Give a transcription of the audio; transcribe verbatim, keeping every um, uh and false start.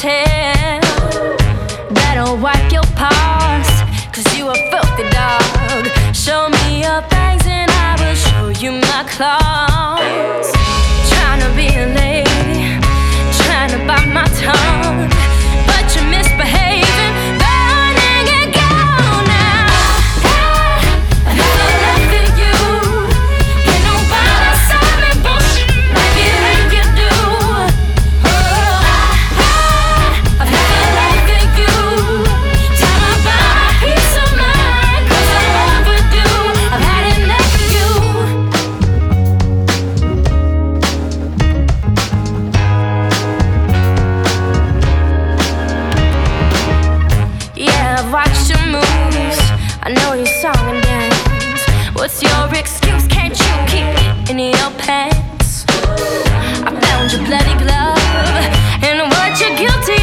tell. Better wipe your paws, cause you a filthy dog. Show me your fangs and I will show you my claws. Trying to be a lady, trying to bite my tongue, but you're misbehaving, burning it gone now. I never left for you. Can't nobody stop me, bullshit like you think you do. Oh, I've never left for you. Tell me about my peace of mind, cause I'm overdue. I've had enough of you. Yeah, I've watched your moves, I know your song and dance. What's your excuse? Can't you keep it in your pants? I found your bloody glove, and what you're guilty